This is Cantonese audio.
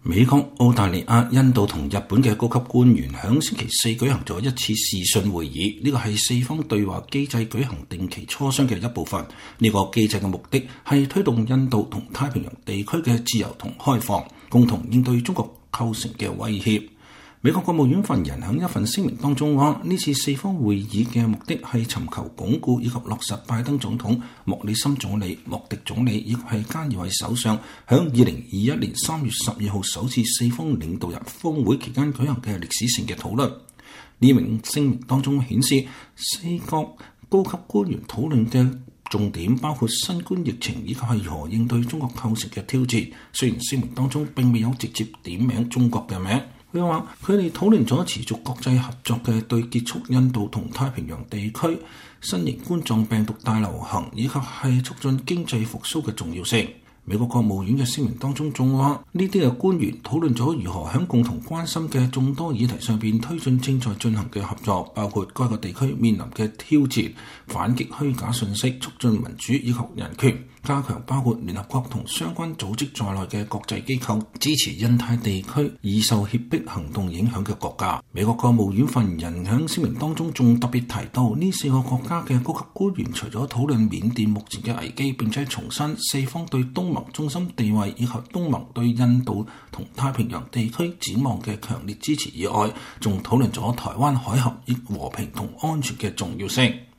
美國、澳大利亞、印度同日本嘅高級官員響星期四舉行咗一次視訊會議，呢個係四方對話機制舉行定期磋商嘅一部分。呢個機制嘅目的係推動印度同太平洋地區嘅自由同開放，共同應對中國構成嘅威脅。美國國務院發言人喺一份聲明當中話，呢次四方會議嘅目的係尋求鞏固以及落實拜登總統、莫里森總理、莫迪總理以及係菅義偉首相喺2021年3月12號首次四方領導人峰會期間舉行嘅歷史性嘅討論。呢名聲明當中顯示，四國高級官員討論嘅重點包括新冠疫情以及係如何應對中國構成嘅挑戰。雖然聲明當中並未有直接點名中國嘅名。佢話：佢哋討論咗持續國際合作嘅對結束印度同太平洋地區新型冠狀病毒大流行以及係促進經濟復甦嘅重要性。美國國務院嘅聲明當中仲話，呢啲嘅官員討論咗如何喺共同關心嘅眾多議題上邊推進正在進行嘅合作，包括該個地區面臨嘅挑戰、反擊虛假信息、促進民主以及人權，加強包括聯合國同相關組織在內嘅國際機構，支持印太地區易受脅迫行動影響嘅國家。美國國務院發言人喺聲明當中仲特別提到，呢四個國家嘅高級官員除咗討論緬甸目前嘅危機，並且重申四方對東盟中心地位以及東盟對印度同太平洋地區展望嘅強烈支持以外，仲討論咗台灣海峽和平同安全嘅重要性。